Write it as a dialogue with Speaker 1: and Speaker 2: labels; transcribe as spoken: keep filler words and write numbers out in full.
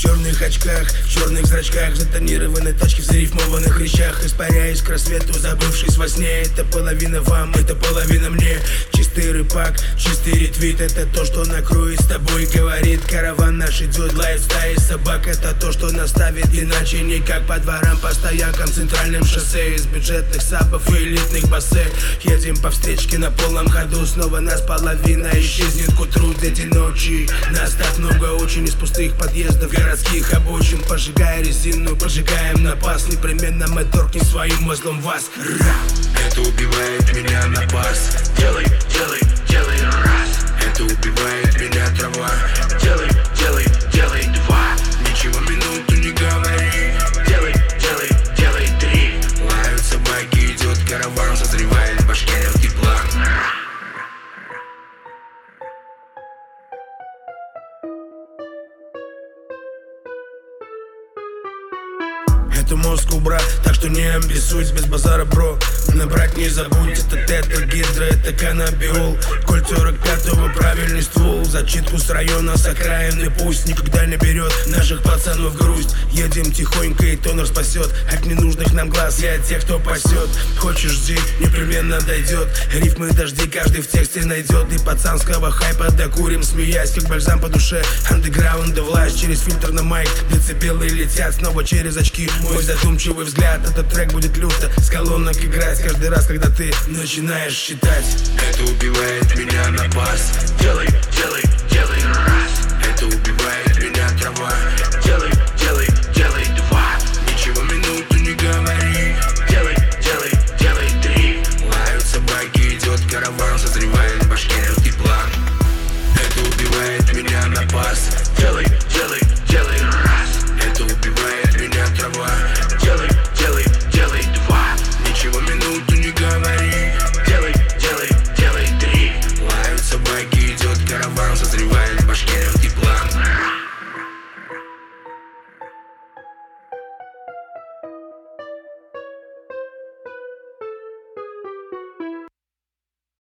Speaker 1: черных очках, в черных зрачках, затонированной тачки в зарифмованных речах. Испаряясь к рассвету, забывшись во сне. Это половина вам, это половина мне. Чистый рыбак, чистый ретвит, это то, что накроет с тобой. Говорит караван наш идет, лает стаи собак. Это то, что наставит, иначе никак. По дворам, по стоянкам, центральным шоссе. Из бюджетных сабов и элитных бассе едем по встречке на полном ходу. Снова нас половина исчезнет к утру. Эти ночи нас так много очень. Из пустых подъездов, городских обочин. Пожигая резину, пожигаем напас. Непременно мы торкнем своим маслом вас. Ра!
Speaker 2: Это убивает меня на бас. Делай, делай, делай раз. Это убивает меня трава. Делай, делай, делай два. Ничего минуту не говори. Делай, делай, делай три. Лают собаки, идет караван. Созревает в башке легкий план.
Speaker 1: Это мозг убрать, так что не амбисуйся, без базара, бро. Набрать не забудь, это тета, гидра, это каннабиол. Кольт сорок пятого, правильный ствол. Зачитку с района, с окраины, пусть никогда не берет наших пацанов грусть. Едем тихонько, и тонер спасет от ненужных нам глаз, я от тех, кто пасет. Хочешь, жди, непременно дойдет. Рифмы дожди каждый в тексте найдет. И пацанского хайпа докурим, смеясь, как бальзам по душе. Андеграунда власть через фильтр на майк. Децибелы летят снова через очки. Мой задумчивый взгляд, этот трек будет люто с колонок играть каждый раз, когда ты начинаешь считать.
Speaker 2: Это убивает меня на бас. Делай, делай,